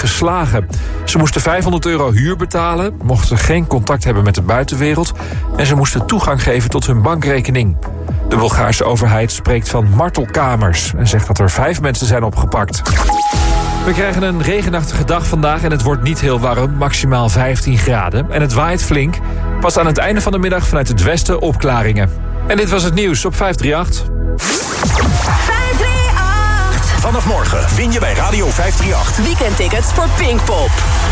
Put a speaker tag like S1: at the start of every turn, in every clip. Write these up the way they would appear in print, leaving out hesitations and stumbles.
S1: geslagen. Ze moesten €500 huur betalen, mochten geen contact hebben met de buitenwereld en ze moesten toegang geven tot hun bankrekening. De Bulgaarse overheid spreekt van martelkamers en zegt dat er 5 mensen zijn opgepakt. We krijgen een regenachtige dag vandaag en het wordt niet heel warm, maximaal 15 graden. En het waait flink. Pas aan het einde van de middag vanuit het westen opklaringen. En dit was het nieuws op 538.
S2: 538. Vanaf morgen win je bij Radio 538
S3: weekendtickets voor Pinkpop.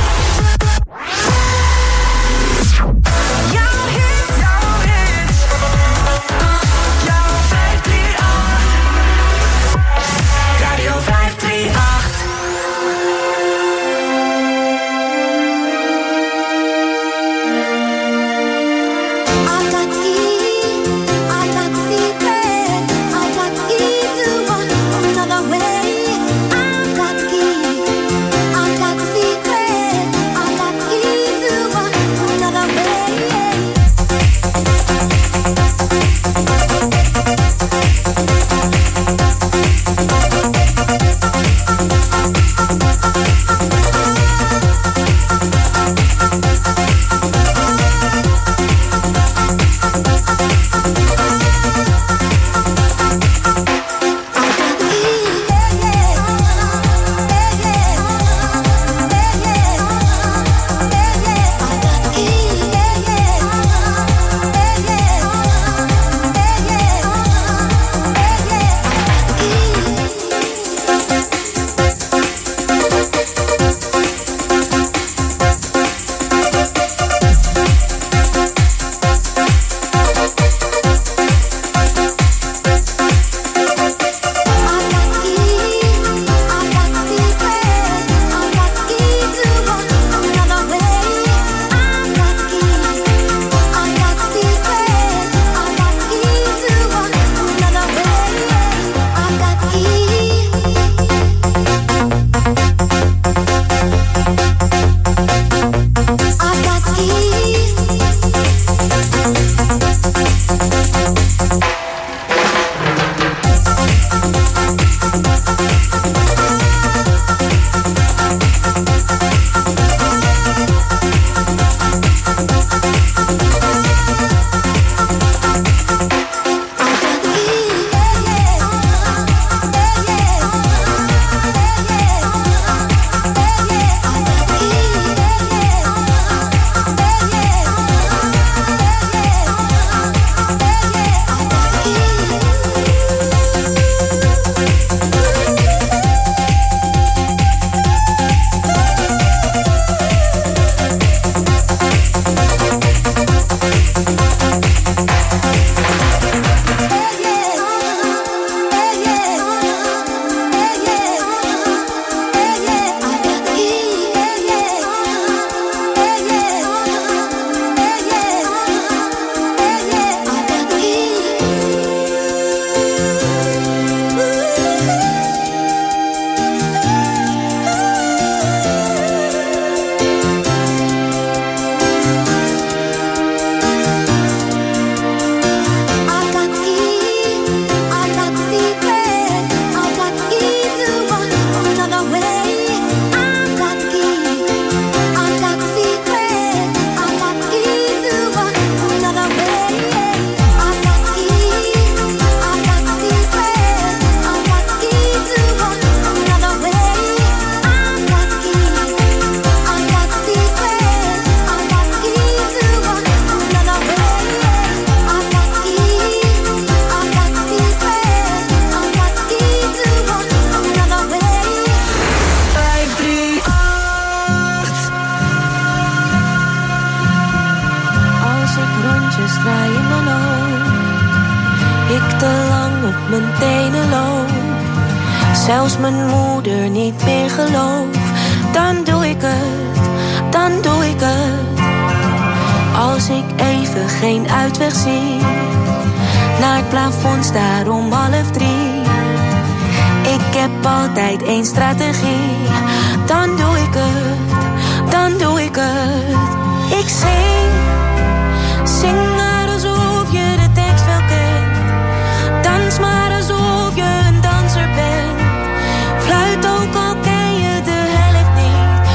S4: mijn tenen loop, zelfs mijn moeder niet meer gelooft, dan doe ik het, dan doe ik het. Als ik even geen uitweg zie, naar het plafond sta om 2:30. Ik heb altijd één strategie, dan doe ik het, dan doe ik het. Ik zing maar alsof je de tekst wel kent. Dans maar alsof je een danser bent. Fluit ook al ken je de helft niet.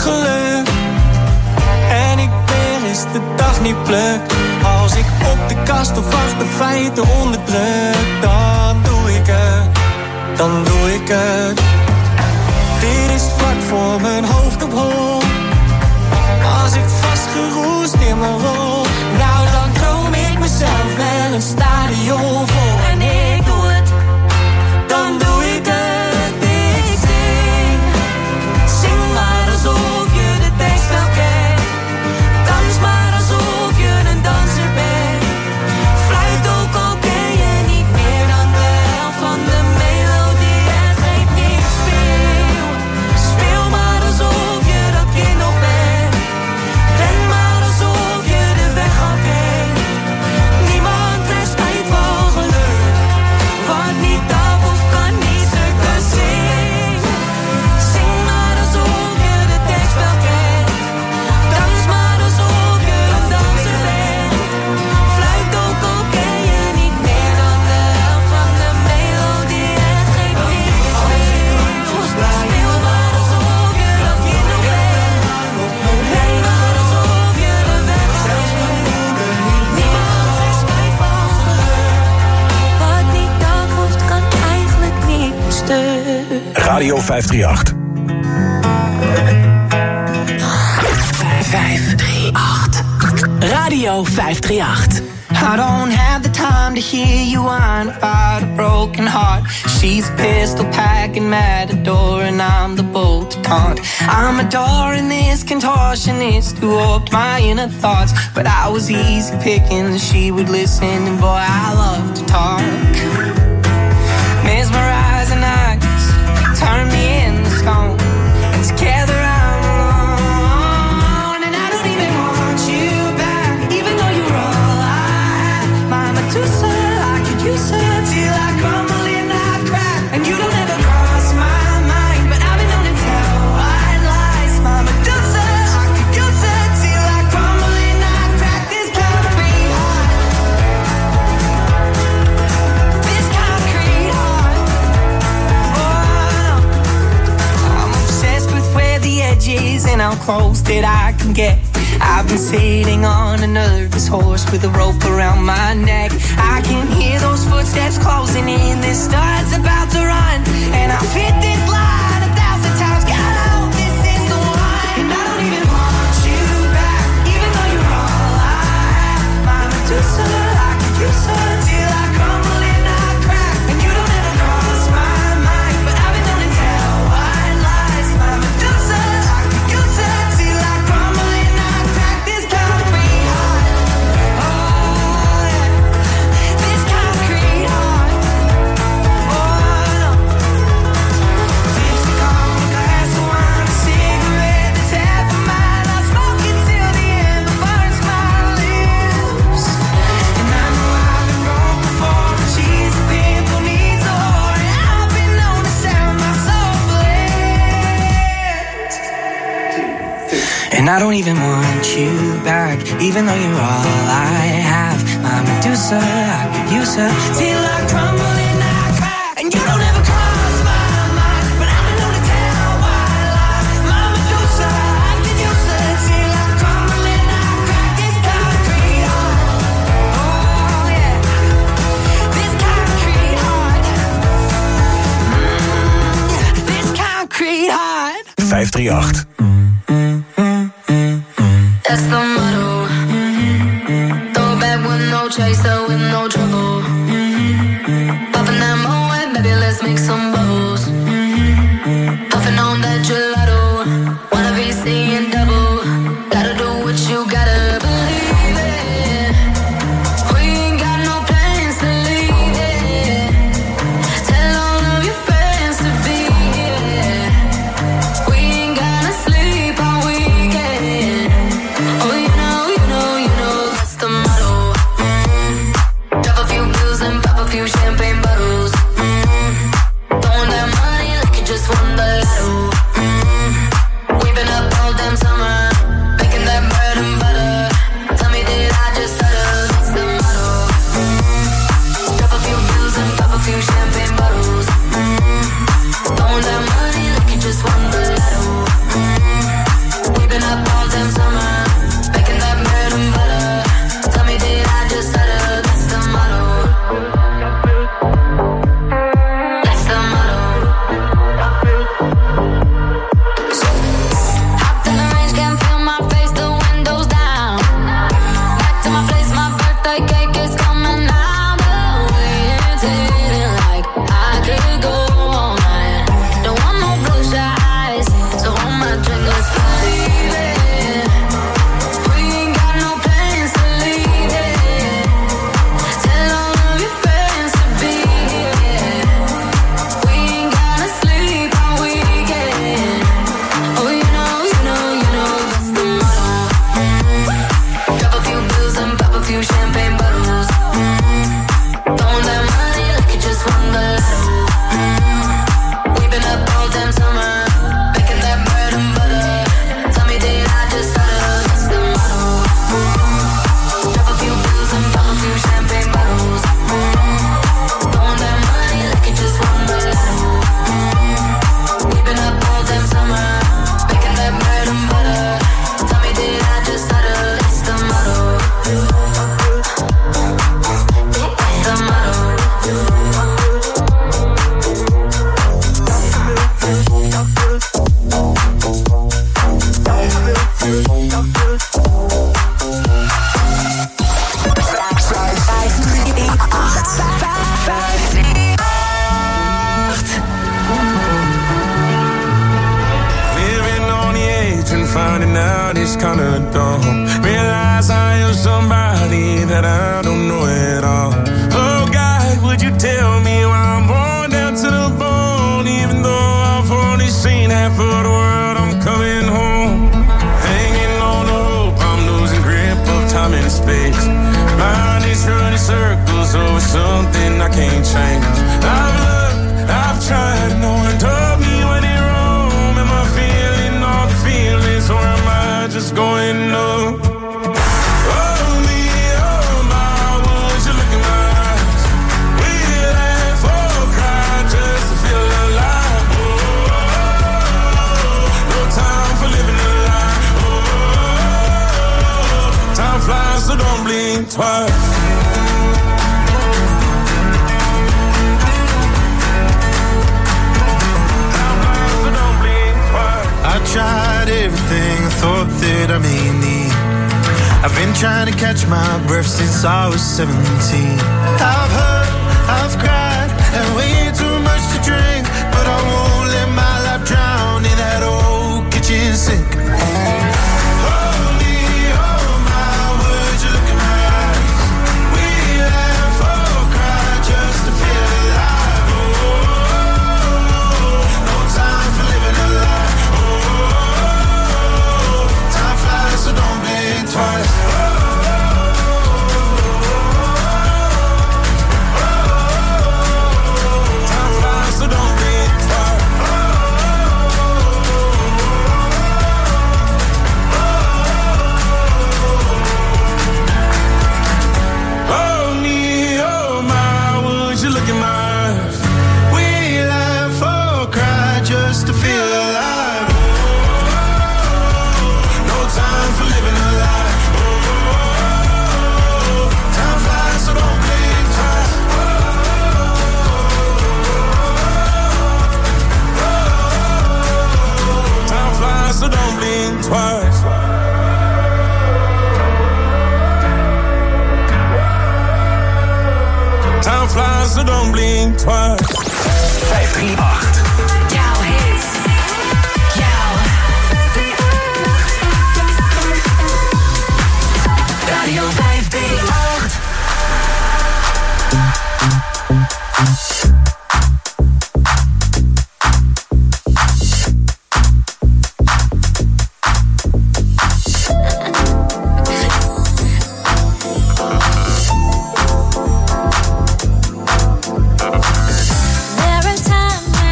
S5: geluk. En ik weer is de dag niet pluk. Als ik op de kast of achter feiten onderdruk, dan doe ik het, dan doe ik het. Dit is vlak voor mijn hoofd op hol. Als ik vastgeroest in mijn rol, nou dan droom ik mezelf wel een stadion vol. En ik doe het, dan doe ik het. Ik zing, zing maar alsof je de tekst wel kent. Dans maar alsof je een danser bent. Fluit ook al ken je niet meer dan de helft van de melodie. Het geeft niks, speel maar alsof je dat kind nog bent. Ren maar alsof je de weg al kent. Niemand heeft spijt van geluk. Wat niet af of kan niet stukken. Zing, zing maar alsof je de tekst wel kent. Dans maar alsof je een danser bent. Fluit ook al ken je niet meer dan de helft van de melodie. Het geeft niks, speel maar alsof je dat kind nog bent. Ren maar alsof je de weg al kent. Niemand heeft spijt van geluk. Wat niet af hoeft kan eigenlijk niet stuk.
S2: Radio 538.
S3: 538. Radio 538.
S6: I don't have the time to hear you whine about a broken heart. She's a pistol packing matador and I'm the bolt to taunt. I'm adoring this contortionist who warped my inner thoughts. But I was easy picking, she would listen, and boy, I love to talk. Mesmerizing eyes turn me into stone, and together I'm alone. And I don't even want you back, even though you're all I have. My Medusa, I could use her till I crumble and I crack. And you don't ever cross my mind, but I've been known to tell white lies. My Medusa, I could use her till I crumble and I crack. This concrete heart, this concrete heart. Oh, I'm obsessed with where the edge is and how close that I can get. I've been sitting on a nervous horse with a rope around my neck. I can hear those footsteps closing in. This star's about to run, and I've hit this line 1,000 times. God, I hope this is the one. And I don't even want you back, even though you're all I have. My Medusa, I could use her till I crumble and I crack. And you don't ever cross my mind, but I've been known to tell white lies. My Medusa, I could use her till I crumble and I crack. This concrete heart, oh yeah, this concrete heart, oh no. Lipstick on a glass of wine, a cigarette that's half a mile. I smoke it till the end, it burns my lips. And I know I've been wrong before, but she's a pimple needs a whore, and I've been known to sell my soul for less. And I don't even want you back, even though you're all I have. My Medusa, I could use her till I crumble and I crack. And you don't ever cross my mind, but I've been known to tell white lies. My Medusa, I could use her till I crumble and I crack. This concrete heart, oh yeah, this concrete heart, this concrete heart.
S2: 538.
S4: That's the motto. Throw it back with no chaser, with no trouble. Popping that Moet, baby, let's make some bubbles. Puffing on that gelato. Wanna be seeing double. Gotta do what you gotta believe it. We ain't got no plans to leave it. Tell all of your friends to be here. We ain't gonna sleep all weekend. Oh, you know, that's the motto. Drop a few bills and pop a few champagne bottles. Throwing that money like you just won the lotto. We've been up all damn summer, making that bread and butter. Tell me, did I just stutter? That's the motto. Drop a few bills and pop a few champagne bottles. Throwing that money like you just won the lotto. could go all night. Don't want no bloodshot eyes, so hold my drink, let's leave it. We ain't got no plans to leave it. Tell all of your friends to be here. We ain't gonna sleep all weekend. Oh, you know, that's the motto. Drop a few bills and pop a few champagne bottles. Throwing that money like you just won the lotto. We've been up all damn summer, making that bread and butter. Tell me, did I just stutter? That's the motto. Drop a few bills and pop a few champagne bottles. Throwing that money like you just won the lotto. We've been up all damn summer, making that bread and butter. Tell me, did I just stutter? That's the motto. The motto.
S5: Living on the edge and finding out it's kinda dumb. Realize I am somebody that I don't know at all. Oh God, would you tell me why I'm worn down to the bone? Even though I've only seen half of the world, I'm coming home. Hanging on the hope, I'm losing grip of time and space. Mind is running circles over something I can't change. I've looked, I've tried, no one told me when it wrong. Am I feeling all the feelings, or am I just going numb? Oh me, oh my, would you look in my eyes? We laugh or cry just to feel alive. Oh, no time for living a lie. Oh, time flies, so don't blink twice.
S7: I tried everything I thought that I may need. I've been trying to catch my breath since I was 17. I've hurt, I've cried, and way too much to drink, but I won't let my life drown in that old kitchen sink. Holy, oh my, would you look in my eyes? We laugh or cry just to feel alive. Oh, no time for living a lie. Time flies, so don't blink twice. Time flies, so don't blink twice. Oh me, oh my, would you look in my eyes? We laugh or cry just to feel alive. No time for living a lie. Time flies, so don't blink twice. Time flies, so don't blink twice. Time flies, so don't blink twice.
S2: 538.
S3: Jouw hits. Jouw. Radio 538.
S4: There are times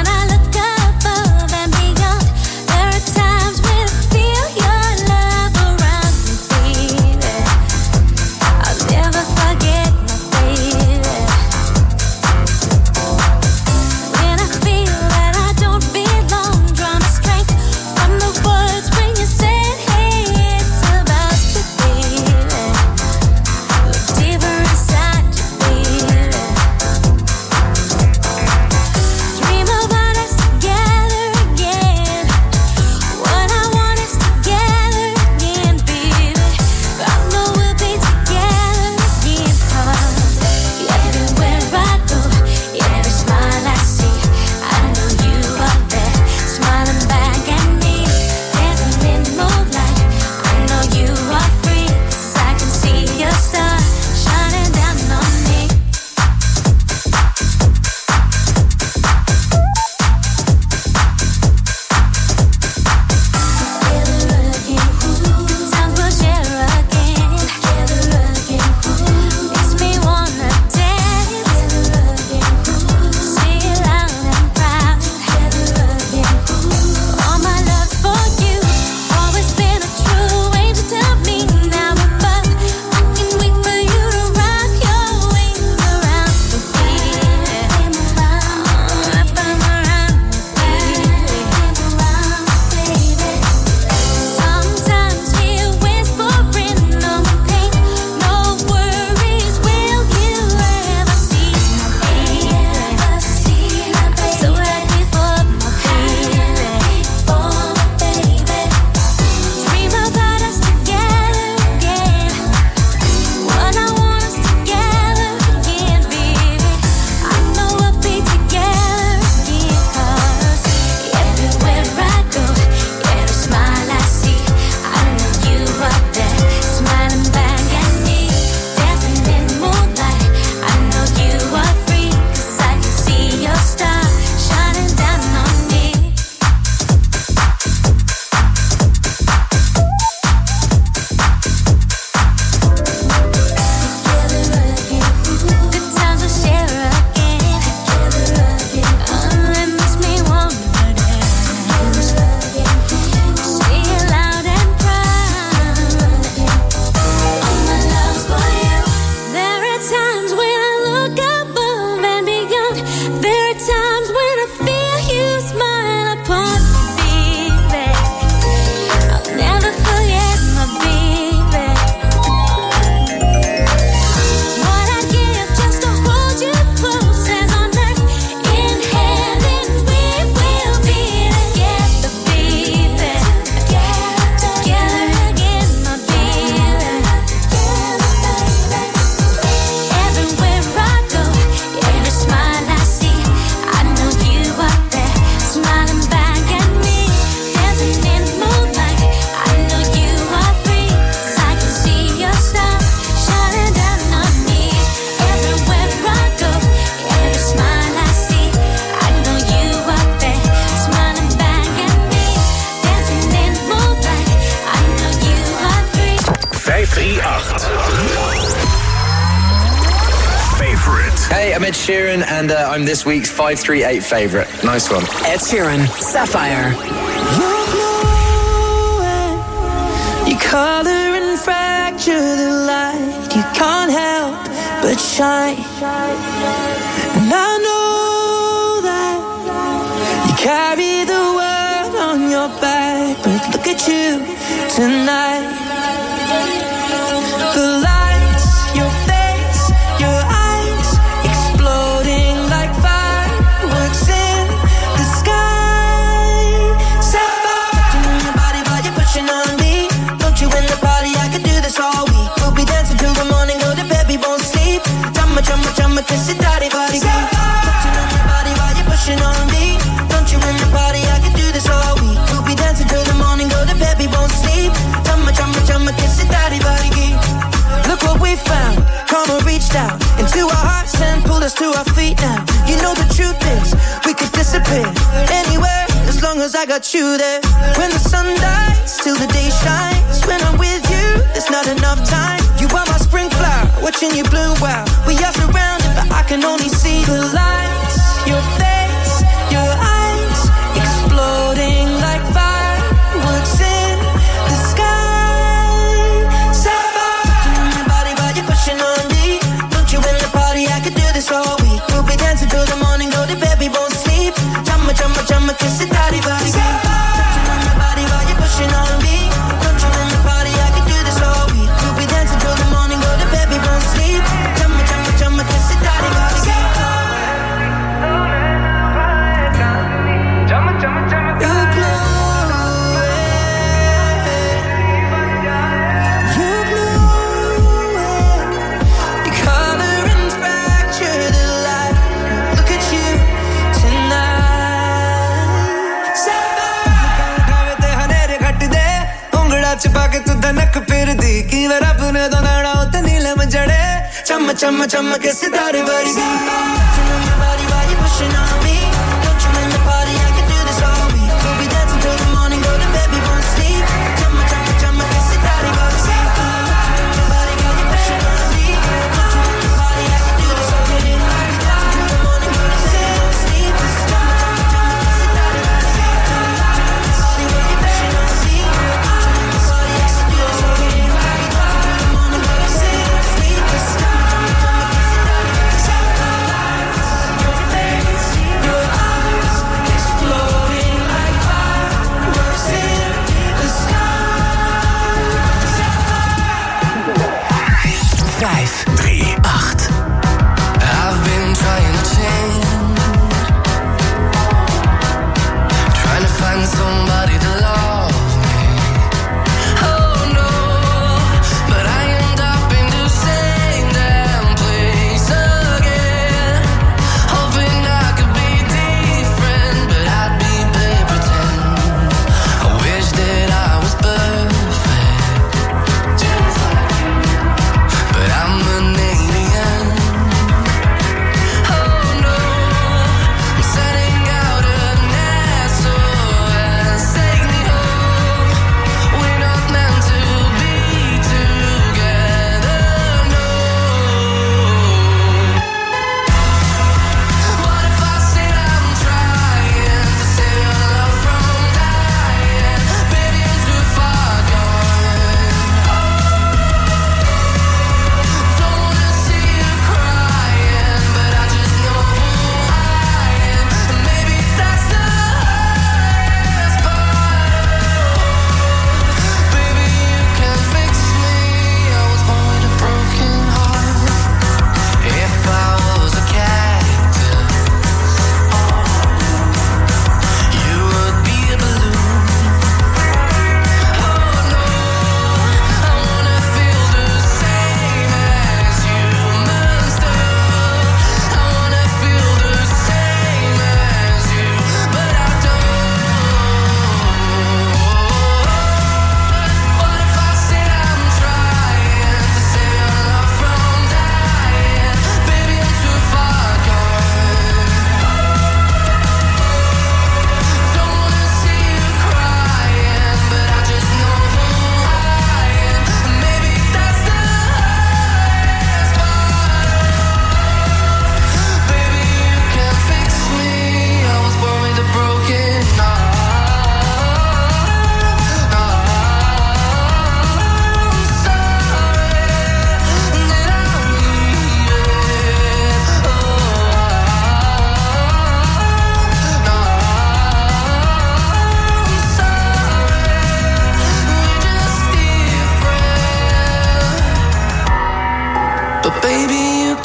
S8: Hey, I'm Ed Sheeran, and I'm this week's 538 favourite. Nice one.
S3: Ed Sheeran, Sapphire.
S6: You're glowing, you color and fracture the light. You can't help but shine. And I know that you carry the world on your back, but look at you tonight. The lights, your face, your eyes, exploding like fireworks in the sky. Sapphire, touching your body while you're pushing on me. Don't you in the party? I could do this all week. We'll be dancing till the morning, go to bed, we won't sleep. Chumma, chumma, chumma, kiss it, daddy, body. Touching on your body while you're pushing on me. Don't you in the party? I could do this all week. We'll be dancing till the morning, go to bed, we won't sleep. Chumma, chumma, chumma, kiss it, daddy, body. Look what we found, karma reached out into our hearts and pulled us to our feet now. You know the truth is, we could disappear anywhere as long as I got you there. When the sun dies, till the day shines. When I'm with you, there's not enough time. You are my spring flower, watching you bloom wild. We are surrounded, but I can only see the lights. Your face, your eyes, exploding like fireworks in the sky. Pushing on me, don't you in the party? I could do this all week. We'll be dancing till the morning, go to bed, we won't sleep. Chumma, chumma, chumma, kiss it, daddy, body. Touching on my body while you're pushing on me. Don't you in the party? I could do this all week. We'll be dancing till the morning, go to bed, we won't sleep. Chumma, chumma, chumma, kiss it, daddy, body. Chumma, chumma, chumma, you're glowing.
S5: छुपा के तू धनक फिर दी कि वे रब ने दोनाड़ा उते नीलम जड़े चम चम चम के सितारे वर्गी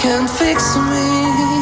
S6: can fix me.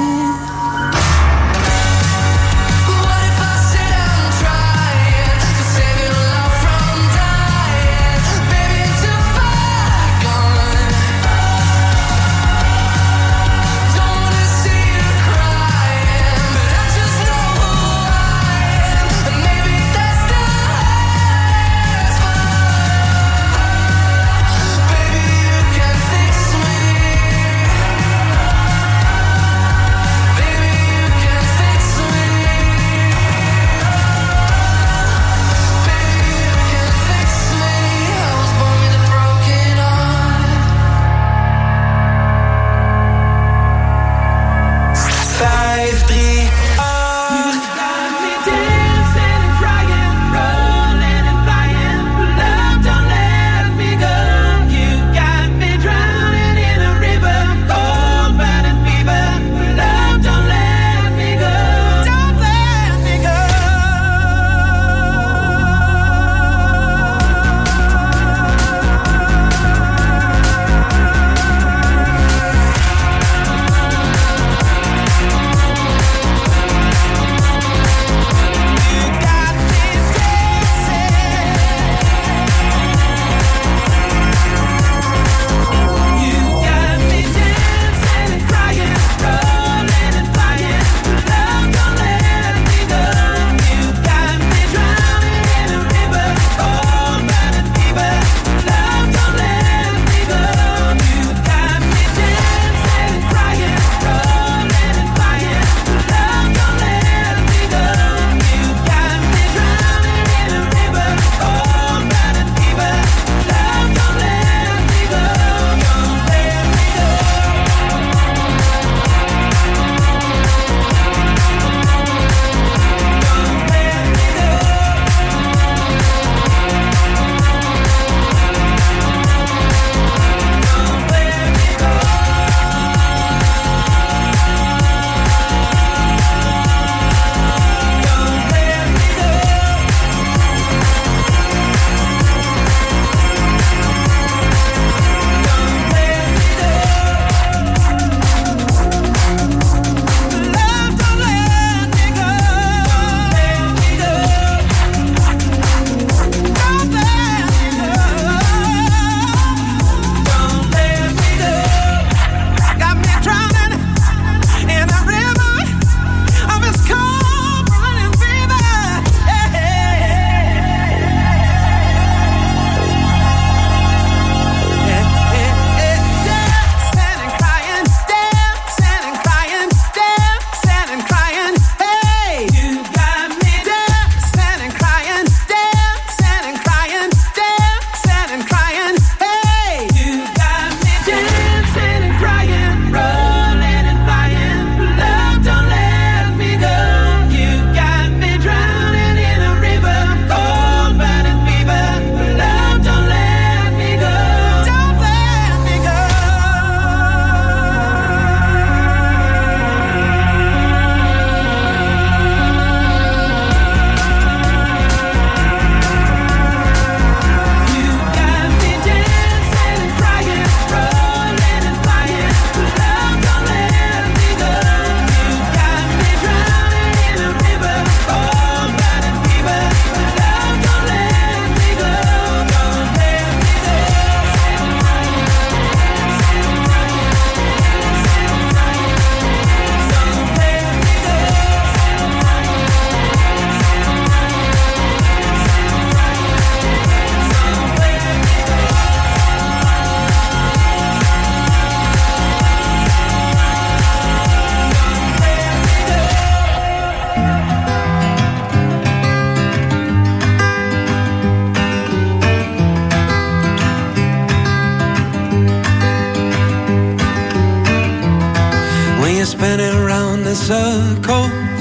S9: spinning round in circles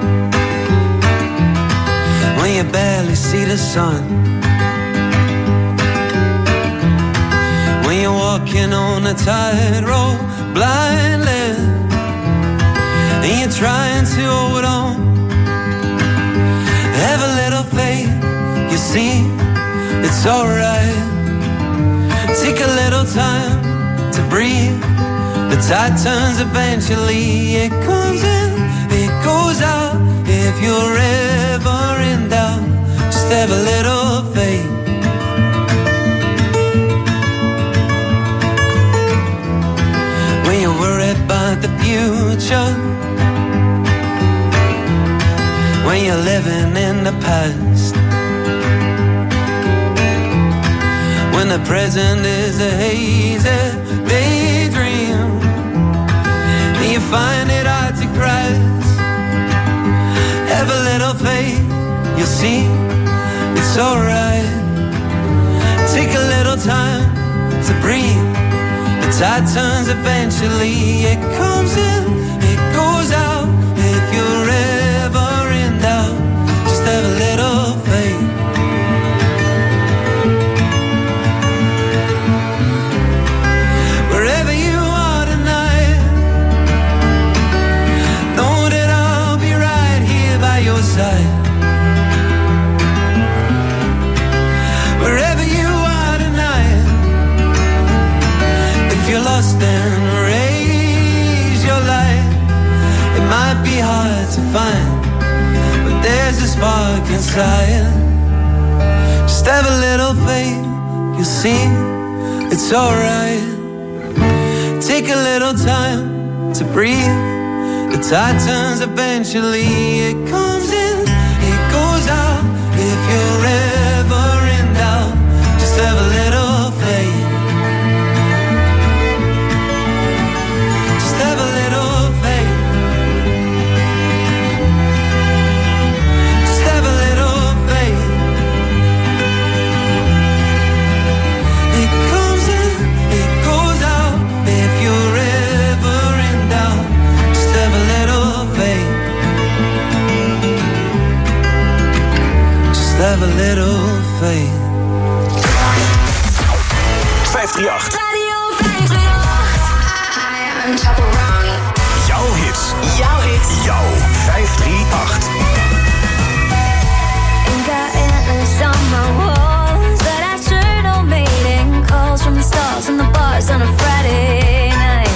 S9: when you barely see the sun, when you're walking on a tightrope blindly and you're trying to hold on. Have a little faith, you see, it's alright. Take a little time to breathe. The The tide turns eventually. It comes in, it goes out. If you're ever in doubt, just have a little faith. When you're worried about the future, when you're living in the past, when the present is a hazy daydream, and you find it hard to grasp, have a little faith, you'll see it's alright. Take a little time to breathe. The tide turns eventually. It comes in, it goes out. If you're ever in doubt, just have a little faith. Wherever you are tonight, know that I'll be right here by your side. Wherever you are tonight, if you're lost, then raise your light. It might be hard to find, but there's a spark inside. Just have a little faith, you'll see it's alright. Take a little time to breathe. The tide turns eventually. It comes in, it goes out. If you're ever in doubt, just have a little faith. Just have a little faith. Just have a little faith. It comes in, it goes out. If you're ever in doubt, just have a little faith. Just have a little faith.
S2: 538.
S3: Radio 538. I'm Chopper Ronnie.
S2: Jouw hits.
S3: Jouw hits.
S2: Jouw 538.
S4: Ain't got antlers on my walls, but I sure don't mating calls from the stars and the bars on a Friday night.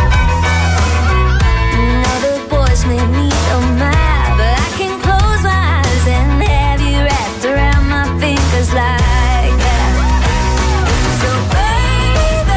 S4: Other boys may need a map, but I can close my eyes and have you wrapped around my fingers like that. So baby,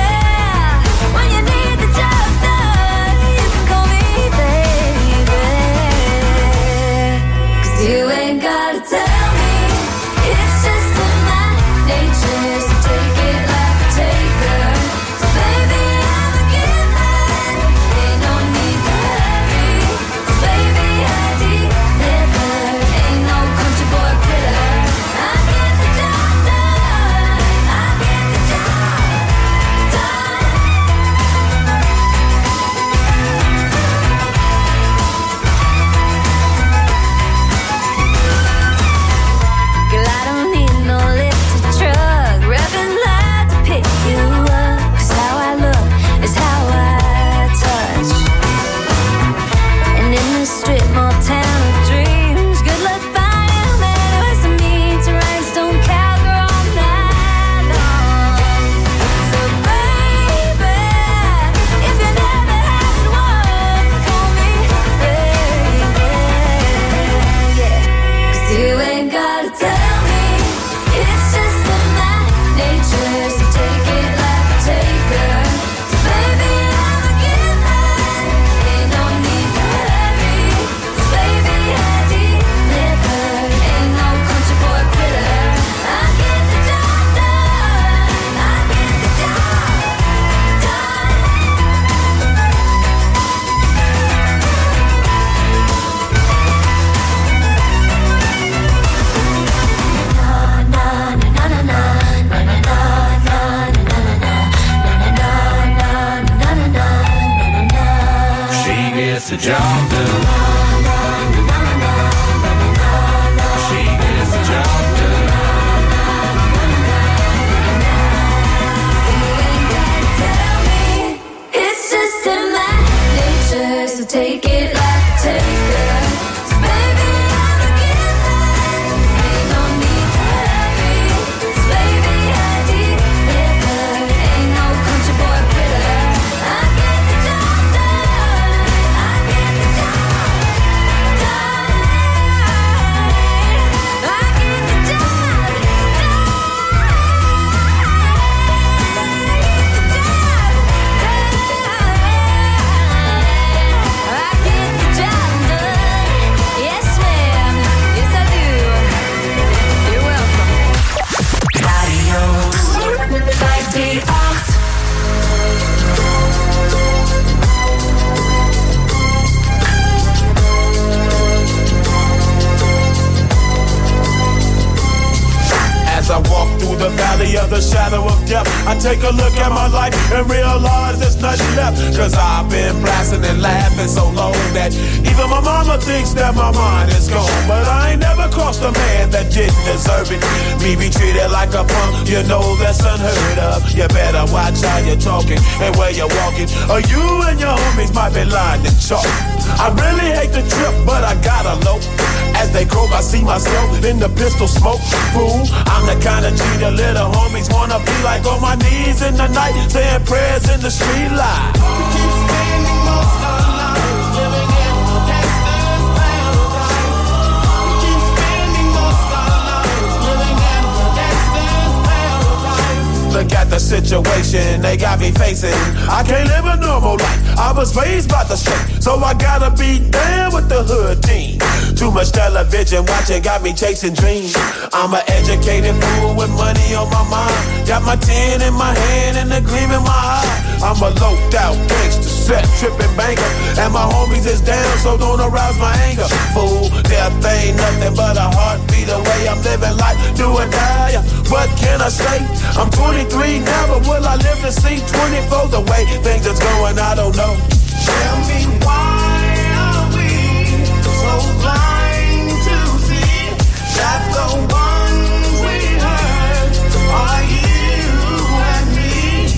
S10: the valley of the shadow of death, I take a look at my life and realize there's nothing left. Cause I've been blasting and laughing so long that even my mama thinks that my mind is gone. But I ain't never crossed a man that didn't deserve it. Me be treated like a punk, you know that's unheard of. You better watch how you're talking and where you're walking, or you and your homies might be lying in chalk. I really hate the trip, but I gotta low. As they croak, I see myself in the pistol smoke. Fool, I'm the kind of G the little homies wanna be like, on my knees in the night, saying prayers in the street light. We keep spending most of our lives living in the gangster's paradise. We keep spending most of our lives living in the gangster's paradise. Look at the situation they got me facing. I can't live a normal life. I was raised by the street, so I gotta be down with the hood team. Too much television watching got me chasing dreams. I'm an educated fool with money on my mind. Got my 10 in my hand and a gleam in my eye. I'm a loped out gangster, set tripping banker, and my homies is down, so don't arouse my anger. Fool, death ain't nothing but a heartbeat away. I'm living life, do or die. What can I say? I'm 23 now, but will I live to see 24? The way things is going, I don't know. Tell me why are we so blind to see that the ones we hurt are you and me?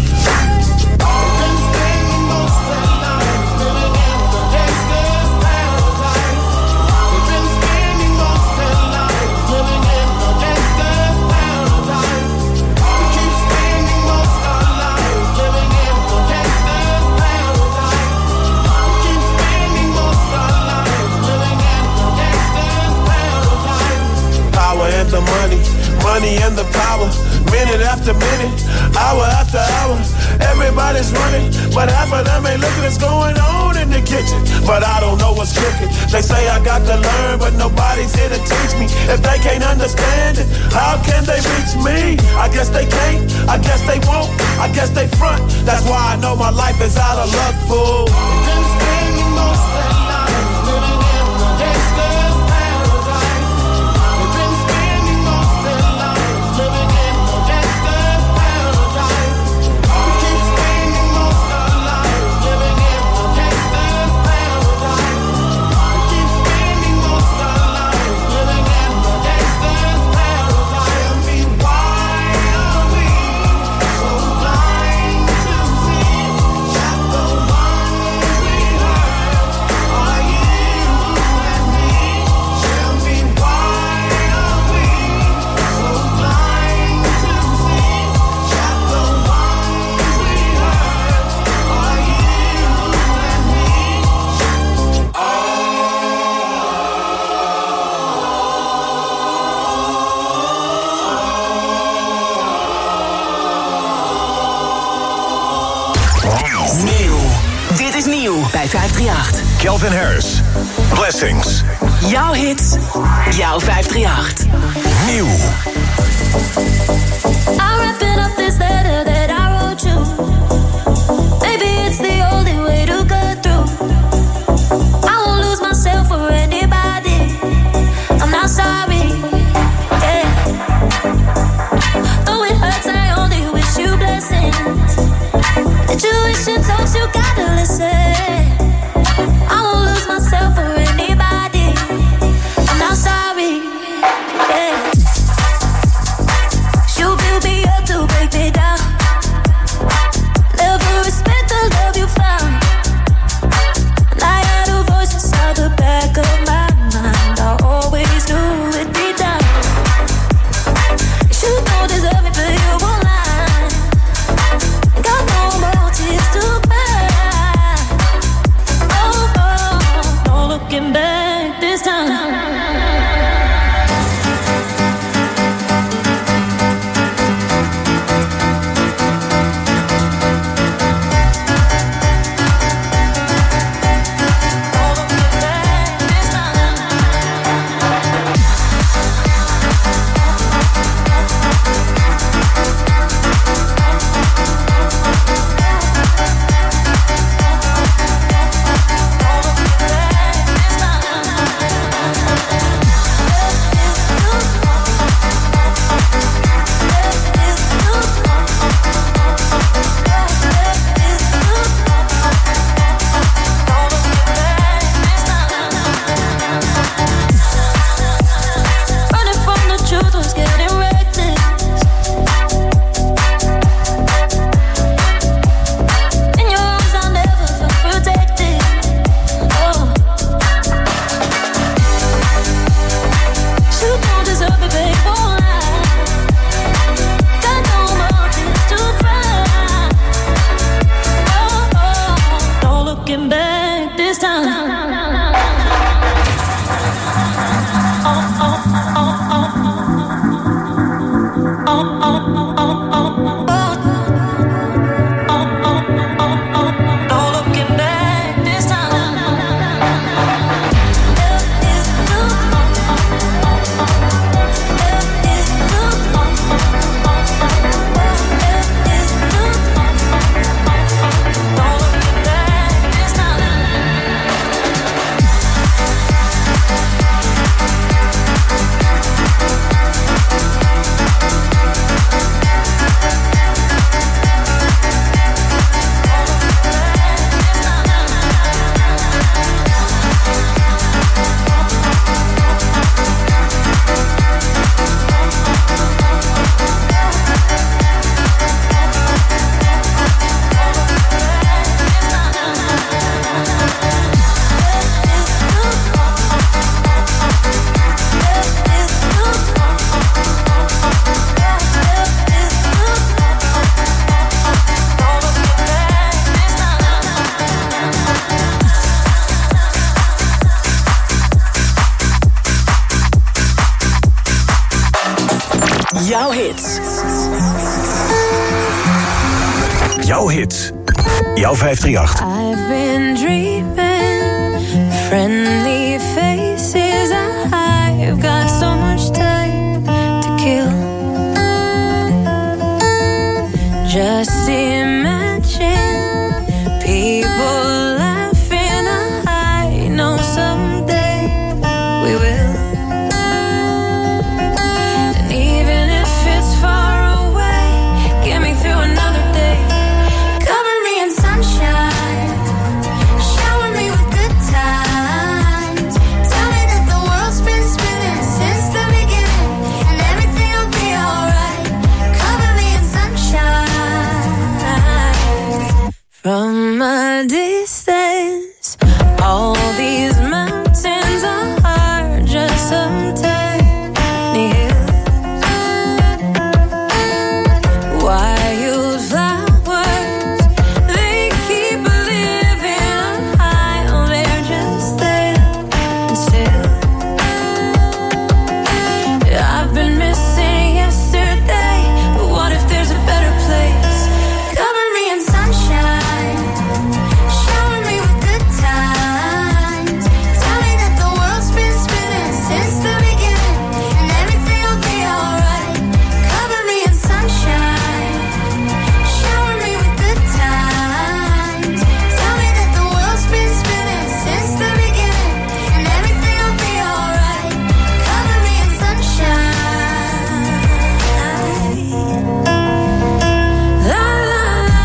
S10: We've been spending most of our lives living in the gangster's paradise. We've been spending most of our lives living in the gangster's paradise. We keep spending most of our lives living in the gangster's paradise. We keep spending most of our lives living in the gangster's paradise. Power and the money, money and the power. Minute after minute, hour after hour, everybody's running, but half of them ain't looking what's going on in the kitchen. But I don't know what's cooking. They say I got to learn, but nobody's here to teach me. If they can't understand it, how can they reach me? I guess they can't, I guess they won't, I guess they front. That's why I know my life is out of luck, fool. We've been spending most of our lives living in the gangster's paradise. We've been spending most of our lives living in the gangster's paradise. We keep spending most of our lives living in the gangster's paradise. We keep spending most of our lives living in the gangster's paradise. Tell me why are we so blind to see that the ones we hurt are you and me? Tell me why are we so blind to see that the ones we hurt are you and me?
S2: Nieuw.
S11: Dit is nieuw bij 538.
S2: Calvin Harris. Blessings.
S11: Jouw hits, jouw 538.
S2: Nieuw.
S4: I'm wrapping up this letter that I wrote you. Maybe it's the only way to cut through. I won't lose myself for anybody. I'm not sorry. Yeah. Though it hurts, I only wish you blessings. Intuition talks, you gotta listen. I won't lose myself for anybody. I'm not sorry. Yeah. You build me up to break me down. Never respect the love you found. And I had a voice inside the back of my mind. I always knew it'd be down. You don't deserve me, but you won't lie. Got no motives to cry. Oh, oh, no looking back this time.
S11: Jouw hits.
S2: Jouw hits. Jouw 538.
S4: I've been dreaming, friendly faces. I've got so much time to kill. Just imagine people laughing. I know someday we will. And even if it's far away, get me through another day. Cover me in sunshine, shower me with good times. Tell me that the world's been spinning since the beginning, and everything will be alright. Cover me in sunshine. From a distance, all these mountains are just some tiny hills. Wildflowers, they keep living high. Oh, they're just there and still. I've been missing yesterday, but what if there's a better place? Cover me in sunshine, shower me with good times. Tell me that the world's been spinning since the beginning, and everything will be alright. Cover me in sunshine, shower me with good times. Tell me that the world's been spinning since the beginning, and everything will be alright. Cover me in sunshine. La la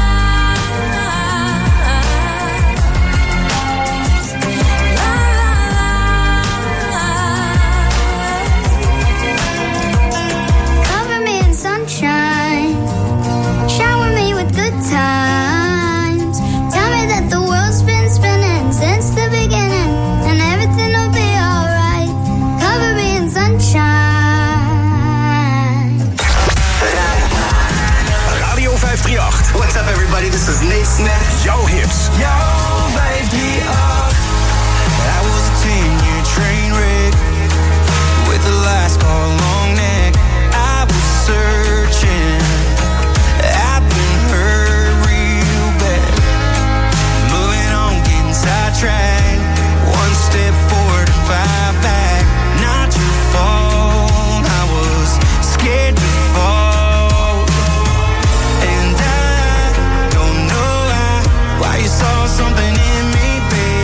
S4: Cover me in sunshine, shower me with good times. Tell me that the world's been spinning since the beginning, and everything will be alright. Cover me in sunshine.
S2: Radio 538.
S12: What's up, everybody? This is Nate Smith.
S2: Jouw hits.
S9: Jouw 538. I was a 10-year train wreck with the last call long neck. I was searching. I've been hurt real bad. Moving on, getting sidetracked. One step forward and 5 back. Not your fault. I was scared to fall. And I don't know why you saw something in me, babe.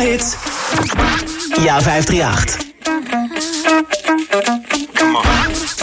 S11: hits. Jouw 538.
S12: Come on.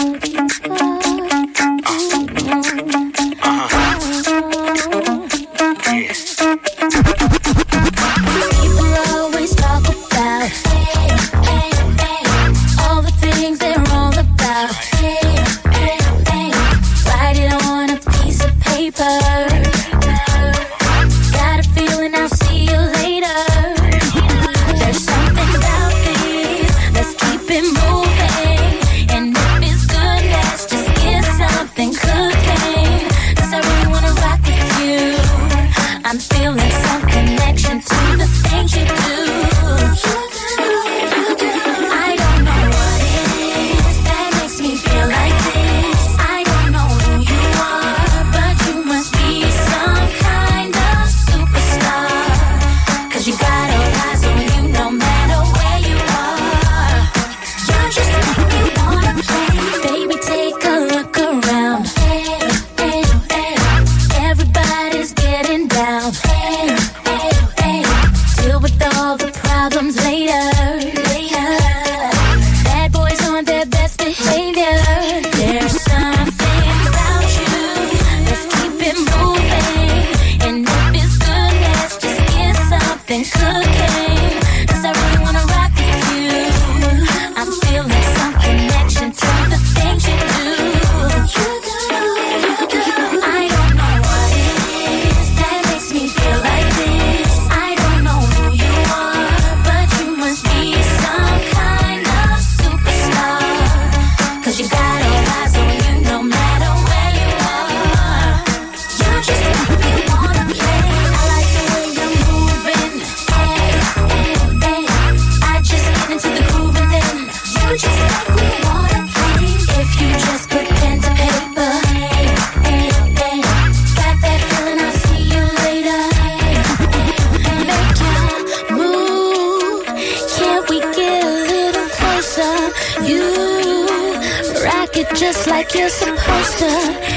S4: Just like you're supposed to.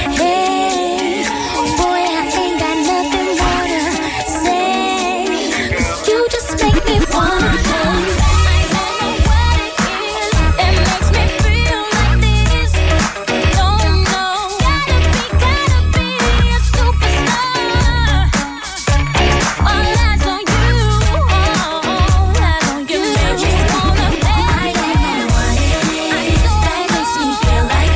S4: Hey, boy, I ain't got nothing more to say. 'Cause you just make me wanna play. I don't know what it is that makes me feel like this. Don't know. Gotta be a superstar. All eyes on you. All eyes on you. You just wanna play. I don't know what it is that makes me feel like.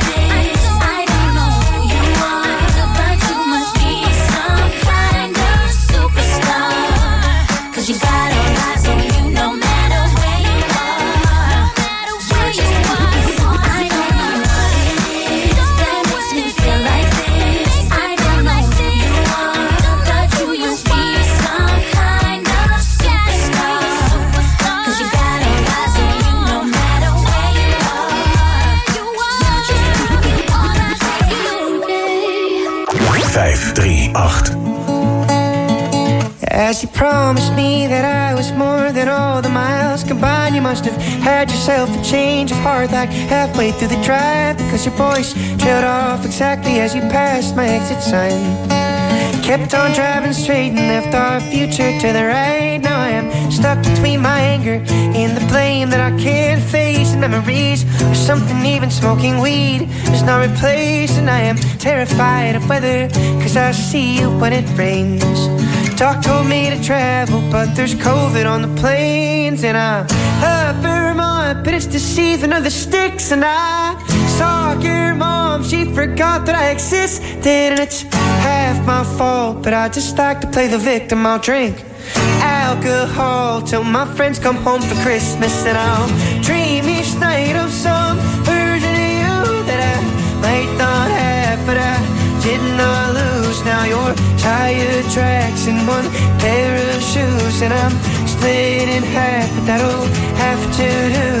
S13: As you promised me that I was more than all the miles combined, you must have had yourself a change of heart like halfway through the drive, because your voice trailed off exactly as you passed my exit sign. Kept on driving straight and left our future to the right. Now I am stuck between my anger and the blame that I can't face, and memories of something even smoking weed does not replace. And I am terrified of weather, 'cause I see you when it rains. Doc told me to travel, but there's COVID on the planes. And I love Vermont, but it's the season of the sticks. And I saw your mom, she forgot that I existed. And it's half my fault, but I just like to play the victim. I'll drink alcohol till my friends come home for Christmas. And I'll dream each night of some version of you that I might not have, but I did not lose. Now you're tire tracks in one pair of shoes, and I'm split in half, but that'll have to do.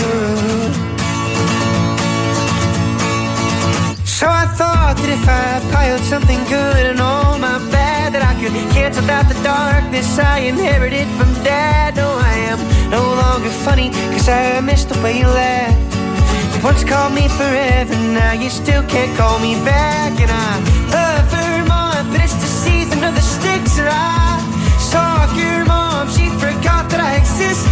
S13: So I thought that if I piled something good and all my bad, that I could cancel out the darkness I inherited from Dad. No, I am no longer funny, 'cause I miss the way you laugh. You once called me forever, now you still can't call me back. And I love Vermont, but it's the season of the sticks. And I saw your mom, she forgot that I exist.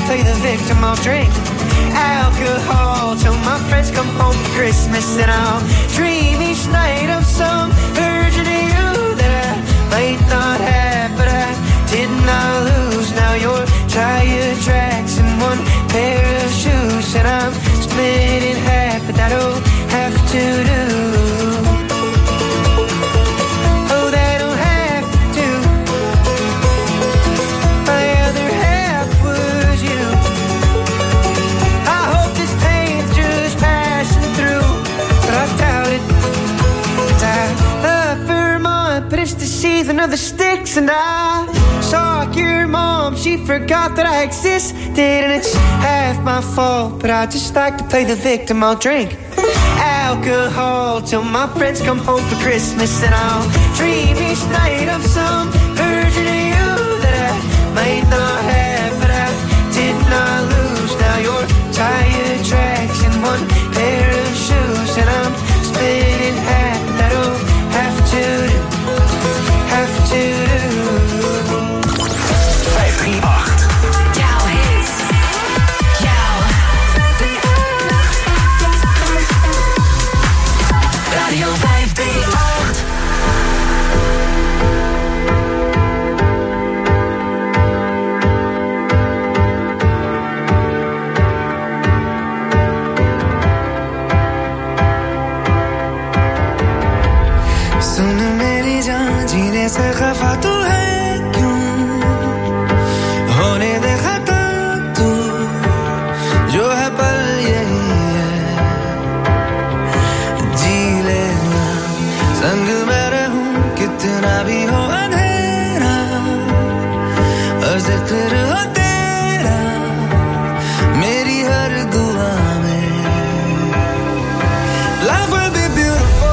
S13: play the victim, I'll drink alcohol till my friends come home for Christmas. And I'll dream each night of some version of you that I might not have, but I did not lose. Now you're tire tracks and one pair of shoes, and I'm split in half, but that'll have to do. Oh, that'll have to do. My other half was you. I hope this pain's just passing through, but I doubt it. 'Cause I love Vermont, but it's the season of the sticks, and I saw your mom, she forgot that I existed, and it's half my fault, but I just like to play the victim. I'll drink alcohol till my friends come home for Christmas, and I'll dream each night of some version of you that I might not have, but I did not lose. Now you're tire tracks and one pair of shoes, and I'm split in half. That'll have to do, have to do.
S2: 538.
S3: Jouw hits. Jouw. Radio 538.
S9: सुन मेरी जान, जीने से खफा तू है क्यों? होने दे खता तू, जो है पल यही है, जी लेना। संग मैं रहूं कितना भी हो अंधेरा, और जिक्र हो तेरा मेरी हर दुआ में। Life will be beautiful.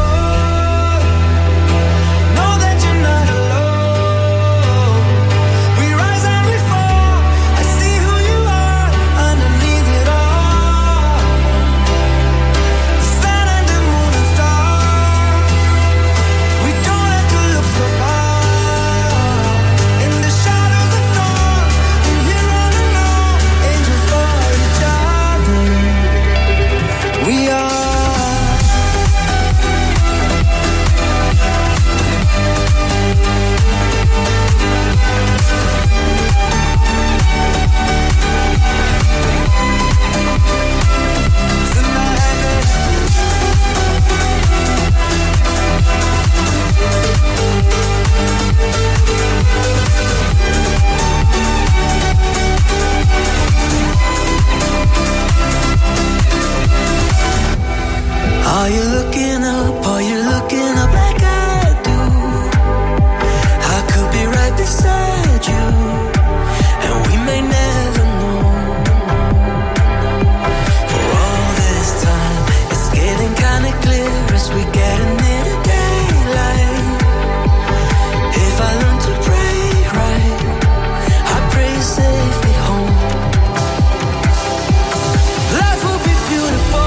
S9: Are you looking up? Are you looking up like I do? I could be right beside you, and we may never know. For all this time, it's getting kinda clear as we get near the daylight. If I learn to pray right, I pray safely home. Life will be beautiful.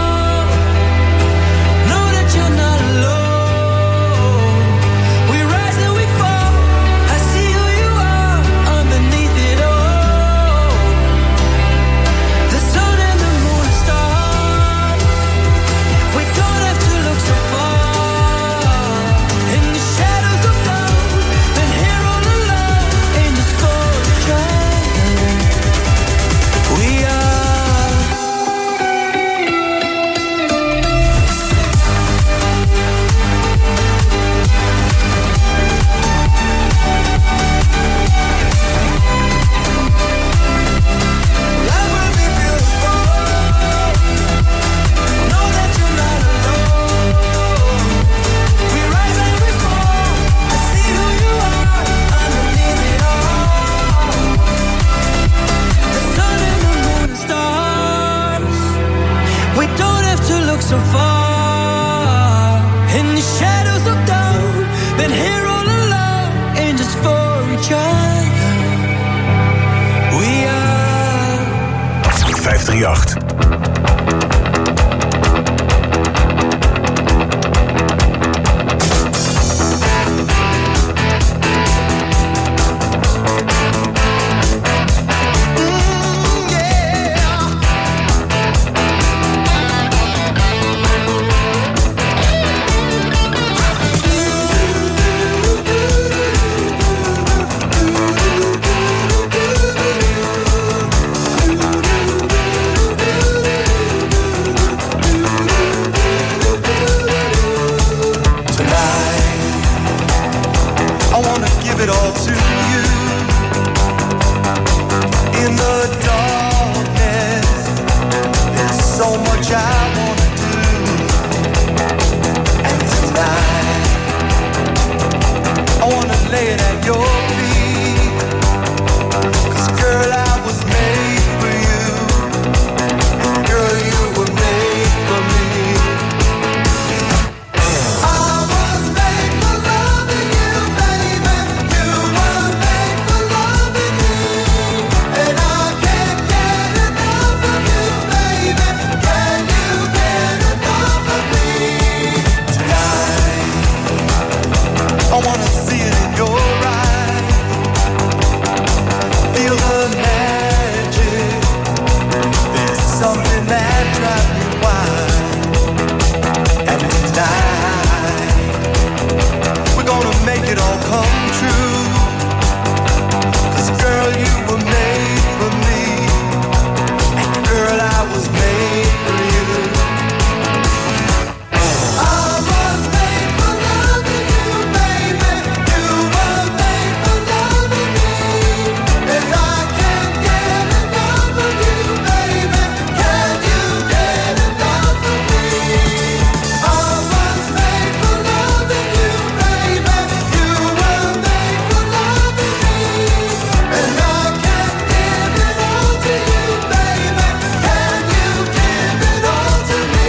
S9: So far in the shadows of doubt, been here all alone and just for each other. We are
S2: 538.
S9: tonight. I wanna lay it at your feet, 'cause girl, I was made for you. Girl, you were made for me. I was made for loving you, baby. You were made for loving me, and I can't get enough of you, baby. Can you get enough of me tonight? I wanna see it in your eyes, feel the magic. There's something that drives me wild, and tonight we're gonna make it all come true. 'Cause girl, you were made for me, and girl, I was made for you. I was made for loving you, baby. You were made for loving me, and I can't get enough of you, baby. Can you get enough of me? I was made for loving you, baby. You were made for loving me, and I can't give it all to you, baby. Can you give it all to me?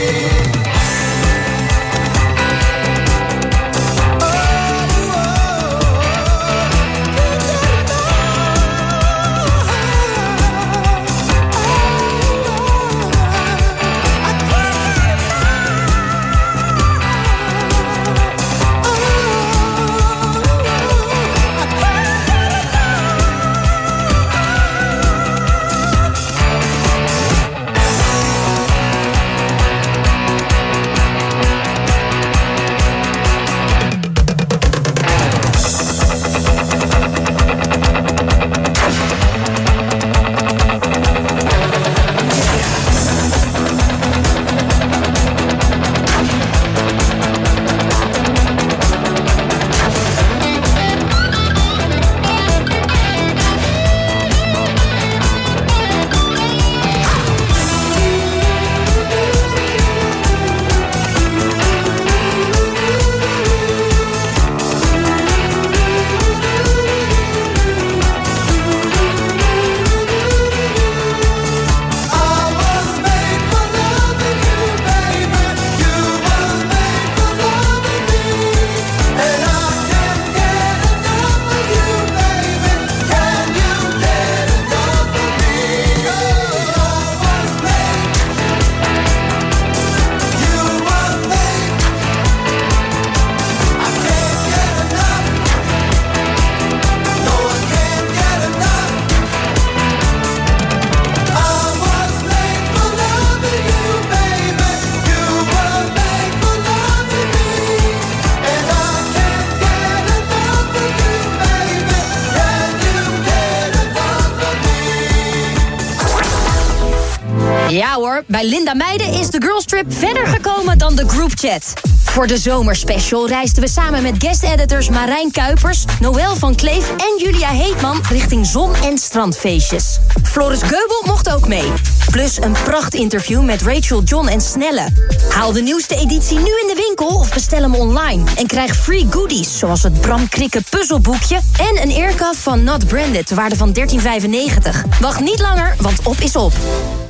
S14: Ja hoor, bij Linda Meijden is de Girls Trip verder gekomen dan de groupchat. Voor de zomerspecial reisden we samen met guest-editors Marijn Kuipers, Noël van Kleef en Julia Heetman richting zon- en strandfeestjes. Floris Geubel mocht ook mee. Plus een prachtinterview met Rachel, John en Snelle. Haal de nieuwste editie nu in de winkel of bestel hem online. En krijg free goodies, zoals het Bram Krikke puzzelboekje en een earcuff van Not Branded, ter waarde van $13,95. Wacht niet langer, want op is op.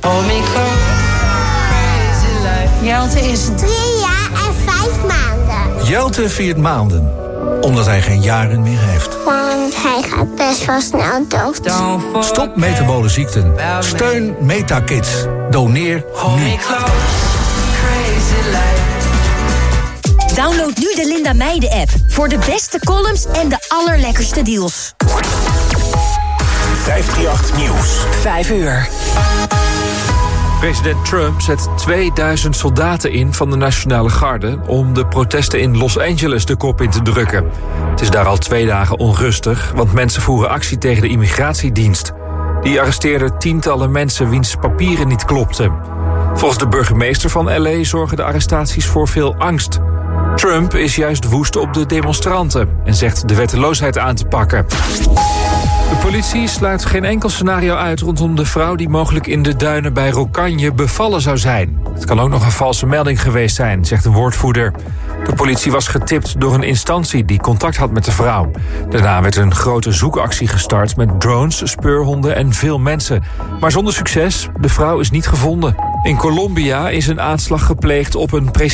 S15: Jelte is 3 jaar en 5 maanden.
S16: Jelte viert maanden, omdat hij geen jaren meer heeft.
S15: Want hij gaat best wel snel dood.
S16: Stop metabole ziekten. Steun MetaKids. Doneer nu.
S14: Download nu de Linda Meijden app voor de beste columns en de allerlekkerste deals.
S2: 538 Nieuws.
S11: 5 uur.
S1: President Trump zet 2000 soldaten in van de Nationale Garde om de protesten in Los Angeles de kop in te drukken. Het is daar al 2 dagen onrustig, want mensen voeren actie tegen de immigratiedienst. Die arresteerde tientallen mensen wiens papieren niet klopten. Volgens de burgemeester van L.A. zorgen de arrestaties voor veel angst. Trump is juist woest op de demonstranten en zegt de wetteloosheid aan te pakken. De politie sluit geen enkel scenario uit rondom de vrouw die mogelijk in de duinen bij Rokanje bevallen zou zijn. Het kan ook nog een valse melding geweest zijn, zegt een woordvoerder. De politie was getipt door een instantie die contact had met de vrouw. Daarna werd een grote zoekactie gestart met drones, speurhonden en veel mensen. Maar zonder succes, de vrouw is niet gevonden. In Colombia is een aanslag gepleegd op een president.